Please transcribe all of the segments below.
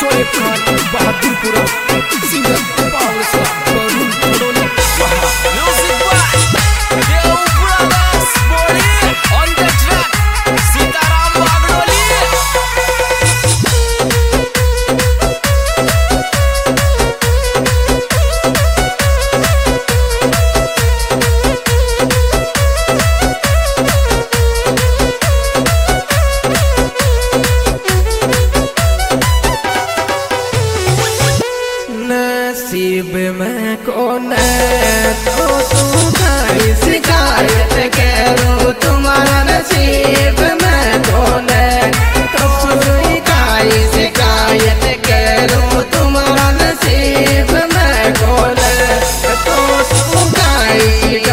Bahadurpura singer power star Varun थोड़ोनी music by Dev brothers body on the track Sitaram बागडोली नसीब में कौन तो शिकायत करो तुम्हारा नसीब में कौन तो शिकायत करो तुम्हारा नसीब में कौन तो शिकायत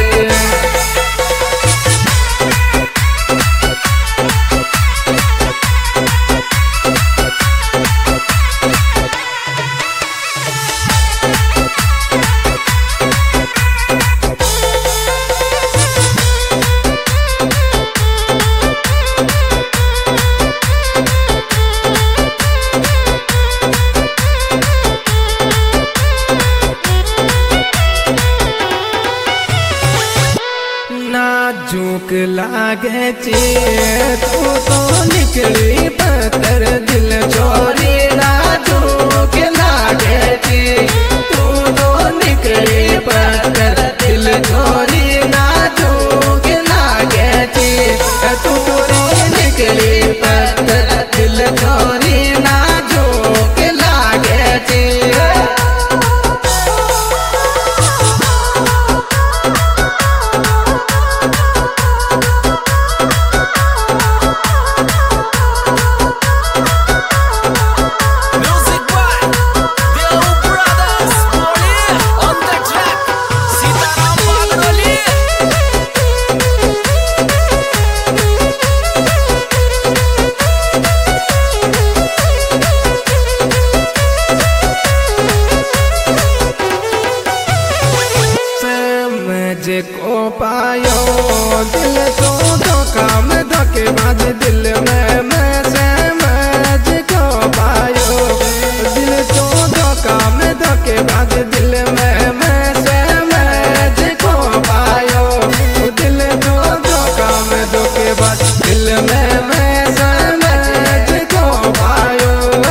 झूक लागे चे तू तो निकली पत्थर दिल चोरी ना झूक लागे चे तू तो निकली पत्थर दिल चोरी ना झूक लागे चे तू तो निकली पत्थर दिल चोरी ना झूक लागे चे को पायो दिल तो धोखा में धोखेबाज दिल में मैं समझ को पायो दिल तो धोखा में धोखेबाज दिल में मैं समझ को पायो दिल तो धोखा में धोखेबाज दिल में मैं समझ को पायो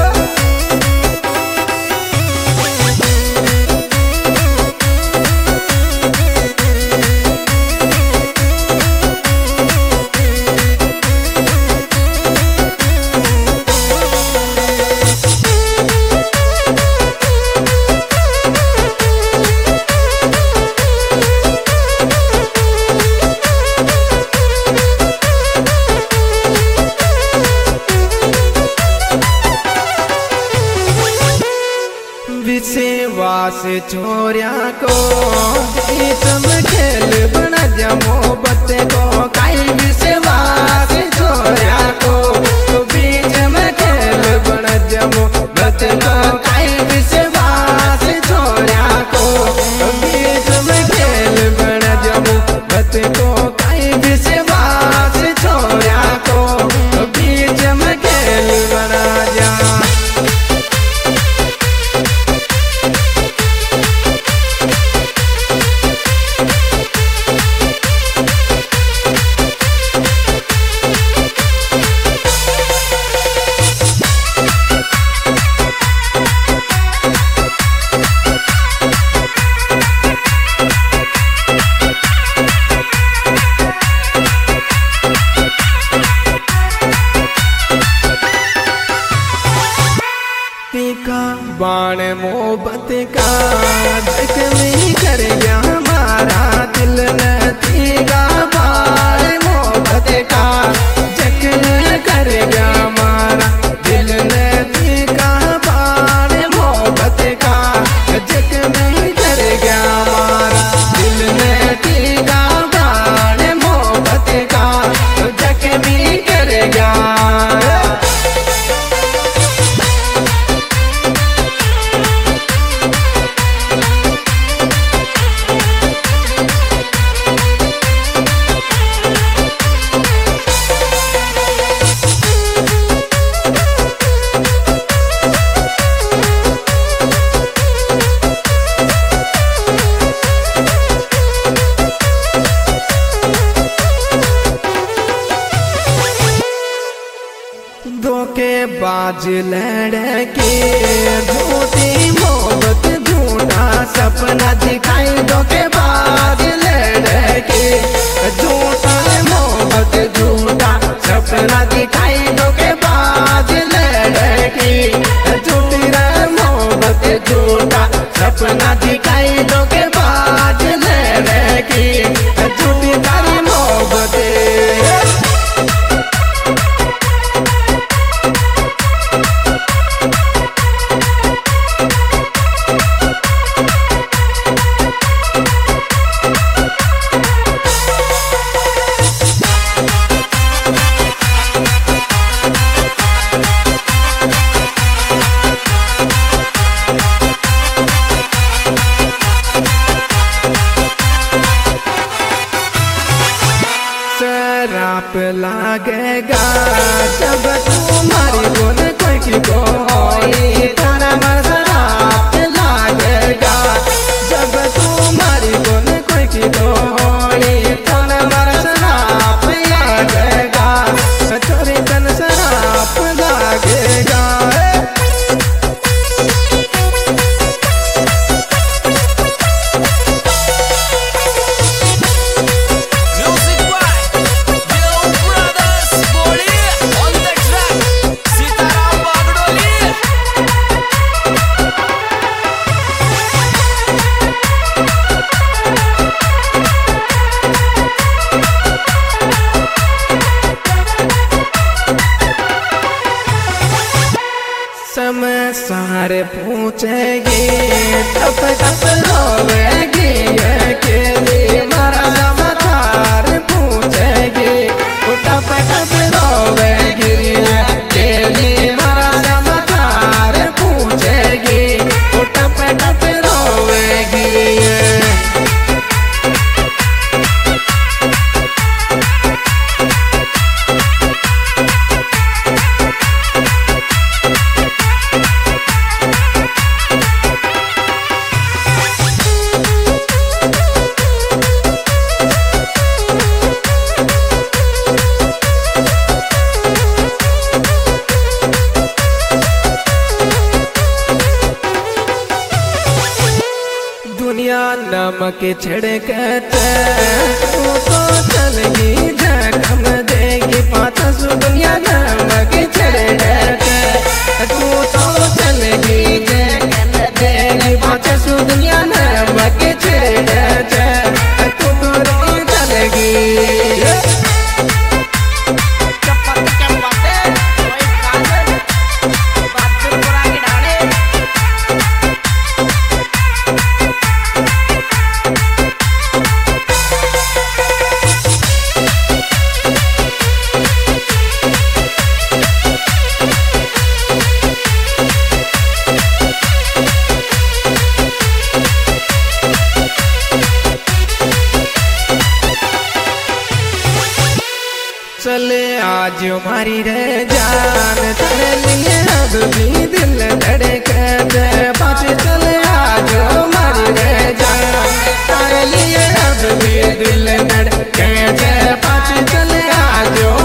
विश्वास छोरिया को तुम खेल बना जमो बत्ते को काई विश्वास छोरिया को बीच में खेल बना जमो बत्ते को काई विश्वास छोरिया को बीच में खेल बना जमो बत्ते को काई विश्वास छोरिया को बीच में खेल बना जा बाण मोहब्बत का जख्मी कर गया हमारा दिल नतीगा बाण मोहब्बत का जख्मी कर गया हमारा दिल नतीगा बाण मोहब्बत का जख्मी कर गया हमारा दिल नतीगा बाण मोहब्बत का जख्मी कर गया धोखेबाज लड़के झूठी मोहब्बत झूठा सपना दिखाई धोखेबाज लड़के झूठा मोहब्बत झूठा सपना दिखाई धोखेबाज लड़के झूठी मोहब्बत झूठा सपना दिखाई धोखेबाज लड़के झूठी तारी मोहब्बत शराप लागेगा जब तुम्हारी बोल कोई की कोई तारा मर शराप लागेगा जब तुम्हारी बोल कोई की कोई तारा मर शराप लागेगा चोरी तन शराप लागेगा समय सारे पूछेगी टप टप रोवेगी के लिए मारा समाचार पूछेगी टप टप रोवेगी के लिए मारा समाचार पूछेगी टप टप रोवेगी दुनिया नमक छिड़कते तू तो चलगी जखम देगी पाँच सौ दुनिया नमक छिड़कते तू तो चलगी जखम देगी पाँच सौ दुनिया नमक छिड़कते तू तो चलगी चले आज हमारी रे जान तेरे लिए अब भी दिल धड़कते पाँच चले आज हमारी रे जान तेरे लिए अब भी दिल धड़कते पाँच चले आज